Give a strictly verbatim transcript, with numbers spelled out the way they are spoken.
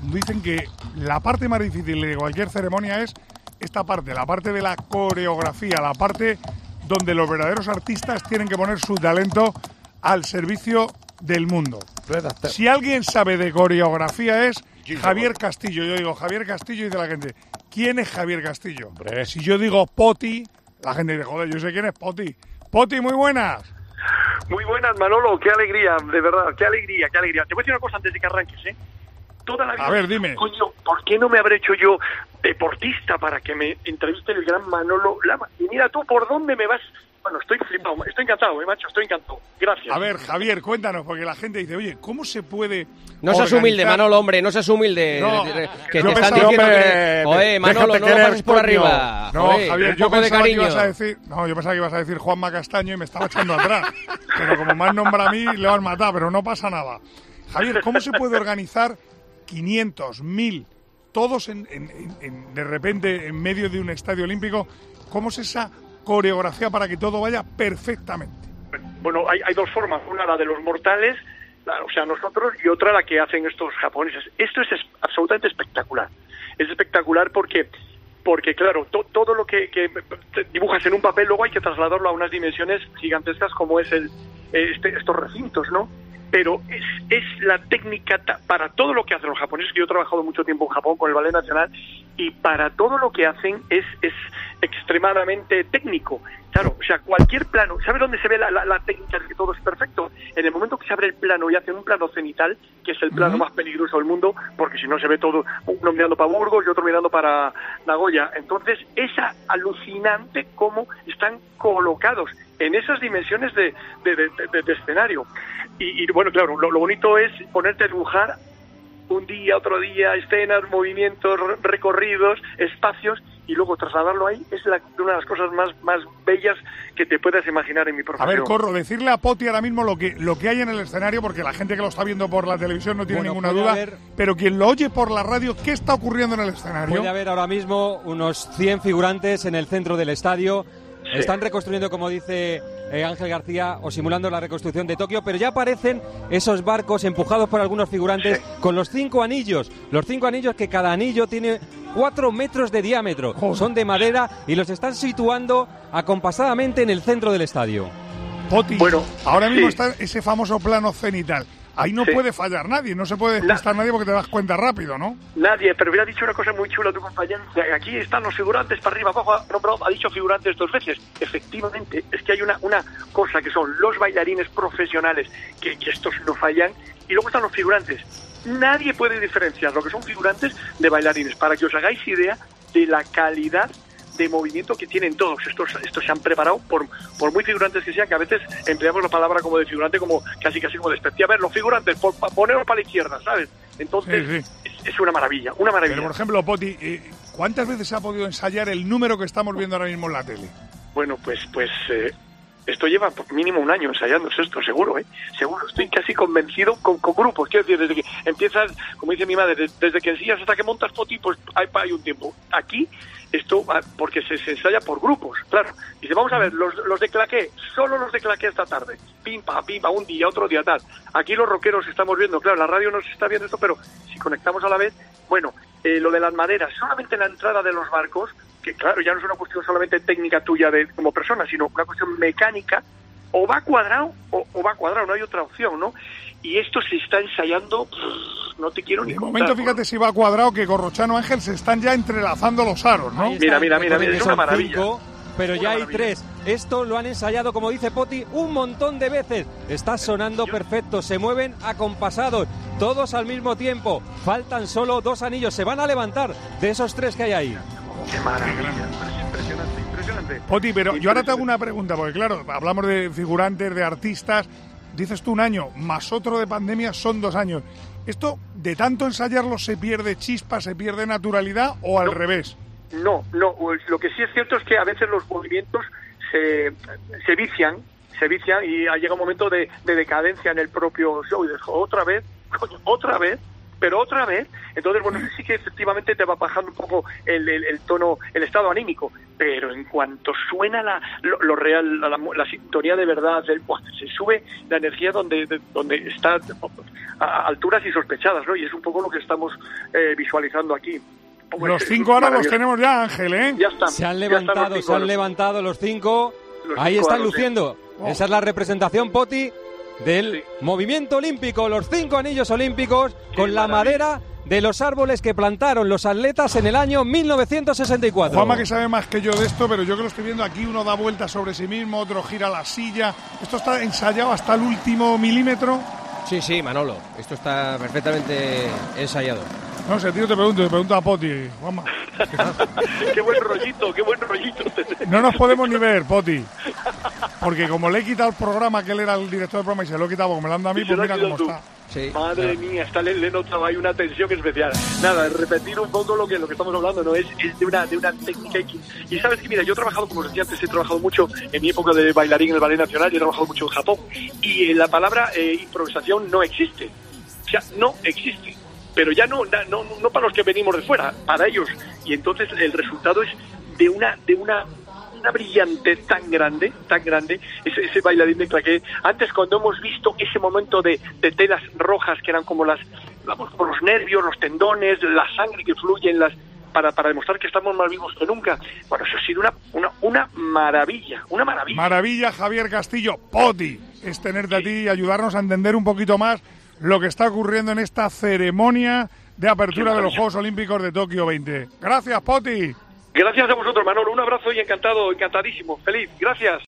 dicen que la parte más difícil de cualquier ceremonia es esta parte, la parte de la coreografía, la parte donde los verdaderos artistas tienen que poner su talento al servicio del mundo. Si alguien sabe de coreografía es Javier Castillo. Yo digo Javier Castillo y dice la gente, ¿quién es Javier Castillo? Hombre. Si yo digo Poti, la gente dice, joder, yo sé quién es Poti. Poti, muy buenas. Muy buenas, Manolo, qué alegría, de verdad, qué alegría, qué alegría. Te voy a decir una cosa antes de que arranques, ¿eh? Toda la vida, a ver, dime. Coño, ¿por qué no me habré hecho yo deportista para que me entreviste el gran Manolo Lama? Y mira tú por dónde me vas. Bueno, estoy flipado, estoy encantado, ¿eh, macho? Estoy encantado. Gracias. A ver, Javier, cuéntanos, porque la gente dice, oye, ¿cómo se puede No seas humilde, Manolo, hombre, no seas humilde. No, que te están diciendo que... Oye, Manolo, no lo pases por arriba. No, Oye, Javier, yo pensaba que ibas a decir... No, yo pensaba que ibas a decir Juanma Castaño y me estaba echando atrás. Pero como me has nombrado a mí, le vas a matar, pero no pasa nada. Javier, ¿cómo se puede organizar quinientos, mil, todos en, en, en, de repente en medio de un estadio olímpico? ¿Cómo es esa coreografía para que todo vaya perfectamente? Bueno, hay, hay dos formas. Una, la de los mortales, la, o sea, nosotros, y otra, la que hacen estos japoneses. Esto es, es absolutamente espectacular. Es espectacular porque, porque claro, to, todo lo que, que dibujas en un papel, luego hay que trasladarlo a unas dimensiones gigantescas como es el este, estos recintos, ¿no? Pero es, es la técnica ta, para todo lo que hacen los japoneses, que yo he trabajado mucho tiempo en Japón con el Ballet Nacional, y para todo lo que hacen es, es extremadamente técnico. Claro, o sea, cualquier plano, ¿sabes dónde se ve la, la, la técnica de que todo es perfecto? En el momento que se abre el plano y hacen un plano cenital, que es el plano uh-huh. más peligroso del mundo, porque si no se ve todo, uno mirando para Burgos y otro mirando para Nagoya. Entonces, es alucinante cómo están colocados en esas dimensiones de, de, de, de, de escenario. Y, y bueno, claro, lo, lo bonito es ponerte a dibujar un día, otro día, escenas, movimientos, recorridos, espacios, y luego trasladarlo ahí es la, una de las cosas más, más bellas que te puedas imaginar en mi profesión. A ver, Corro, decirle a Poti ahora mismo lo que, lo que hay en el escenario, porque la gente que lo está viendo por la televisión no tiene bueno, ninguna duda, haber... pero quien lo oye por la radio, ¿qué está ocurriendo en el escenario? Puede haber ahora mismo unos cien figurantes en el centro del estadio. Sí. Están reconstruyendo, como dice eh, Ángel García, o simulando la reconstrucción de Tokio, pero ya aparecen esos barcos empujados por algunos figurantes sí. con los cinco anillos. Los cinco anillos que cada anillo tiene cuatro metros de diámetro. Joder. Son de madera y los están situando acompasadamente en el centro del estadio. Poti, bueno, ahora mismo sí. está ese famoso plano cenital. Ahí no sí. puede fallar nadie, no se puede despistar nadie porque te das cuenta rápido, ¿no? Nadie, pero hubiera dicho una cosa muy chula tu compañero. Aquí están los figurantes para arriba, abajo, ha, nombrado, ha dicho figurantes dos veces. Efectivamente, es que hay una, una cosa que son los bailarines profesionales, que, que estos no fallan, y luego están los figurantes. Nadie puede diferenciar lo que son figurantes de bailarines, para que os hagáis idea de la calidad de movimiento que tienen todos. Estos estos se han preparado por por muy figurantes que sean, que a veces empleamos la palabra como de figurante como casi casi como despectiva. A ver, los figurantes, por, ponerlos para la izquierda, ¿sabes? Entonces, sí, sí. Es, es una maravilla, una maravilla. Pero, por ejemplo, Poti, eh, ¿cuántas veces se ha podido ensayar el número que estamos viendo ahora mismo en la tele? Bueno, pues pues eh, esto lleva mínimo un año ensayándose esto, seguro, ¿eh? Seguro, estoy casi convencido con, con grupos. Quiero decir, desde que empiezas, como dice mi madre, desde, desde que ensayas hasta que montas Poti, pues hay, hay un tiempo. Aquí esto, porque se, se ensaya por grupos, claro. Dice, vamos a ver, los, los de claqué, solo los de claqué esta tarde. Pimpa, pimpa, un día, otro día, tal. Aquí los rockeros estamos viendo, claro, la radio no se está viendo esto, pero si conectamos a la vez, bueno, eh, lo de las maderas, solamente la entrada de los barcos, que claro, ya no es una cuestión solamente técnica tuya de como persona, sino una cuestión mecánica, o va cuadrado o, o va cuadrado, no hay otra opción, ¿no? Y esto se está ensayando, pff, no te quiero ni contar. De momento, fíjate ¿no? si va cuadrado, que Corrochano Ángel se están ya entrelazando los aros, ¿no? Mira, mira, mira, mira, es una maravilla. Cinco, pero una ya maravilla. hay tres. Esto lo han ensayado, como dice Poti, un montón de veces. Está sonando perfecto, se mueven acompasados, todos al mismo tiempo. Faltan solo dos anillos, se van a levantar de esos tres que hay ahí. Qué maravilla, impresionante, impresionante. Poti, pero yo ahora te hago una pregunta, porque claro, hablamos de figurantes, de artistas, dices tú un año, más otro de pandemia son dos años. ¿Esto, de tanto ensayarlo, se pierde chispa, se pierde naturalidad o al no, revés? No, no, lo que sí es cierto es que a veces los movimientos se, se vician, se vician y llega un momento de, de decadencia en el propio show. Y dices, otra vez, coño, otra vez, pero otra vez, entonces, bueno, sí que efectivamente te va bajando un poco el, el, el tono, el estado anímico, pero en cuanto suena la, lo, lo real, la, la, la sintonía de verdad, el, ¡buah! Se sube la energía donde, de, donde está a alturas insospechadas, ¿no? Y es un poco lo que estamos eh, visualizando aquí. Pues los cinco ahora los tenemos ya, Ángel, ¿eh? Ya están. Se han levantado, se han levantado los cinco. Los Ahí cinco están aros, luciendo. Oh. Esa es la representación, Poti, del Sí. movimiento olímpico. Los cinco anillos olímpicos con Qué la maravilla. madera de los árboles que plantaron los atletas en el año mil novecientos sesenta y cuatro. Juanma, que sabe más que yo de esto, pero yo que lo estoy viendo aquí, uno da vueltas sobre sí mismo, otro gira la silla. ¿Esto está ensayado hasta el último milímetro? Sí, sí, Manolo. Esto está perfectamente ensayado. No sé, tío, te pregunto, te pregunto a Poti, Juanma. Qué buen rollito, qué buen rollito. No nos podemos ni ver, Poti. Porque como le he quitado el programa, que él era el director del programa, y se lo he quitado porque me lo han dado a mí, Y se pues lo has mira cómo quitado está. Sí. Madre mía, está le, le he notado ahí una tensión especial. Nada, repetir un poco lo que lo que estamos hablando, no es, es de una de una técnica y, y sabes que mira, yo he trabajado, como os decía antes, he trabajado mucho en mi época de bailarín en el Ballet Nacional y he trabajado mucho en Japón y eh, la palabra eh, improvisación no existe, o sea, no existe, pero ya no, no no para los que venimos de fuera, para ellos, y entonces el resultado es de una de una una brillantez tan grande, tan grande, ese, ese bailarín de claqué. Antes, cuando hemos visto ese momento de, de telas rojas que eran como las, vamos, por los nervios, los tendones, la sangre que fluye en las, para, para demostrar que estamos más vivos que nunca. Bueno, eso ha sido una, una, una maravilla, una maravilla. Maravilla, Javier Castillo. Poti, es tenerte a ti y ayudarnos a entender un poquito más lo que está ocurriendo en esta ceremonia de apertura de los Juegos Olímpicos de Tokio veinte. Gracias, Poti. Gracias a vosotros, Manolo. Un abrazo y encantado, encantadísimo. Feliz. Gracias.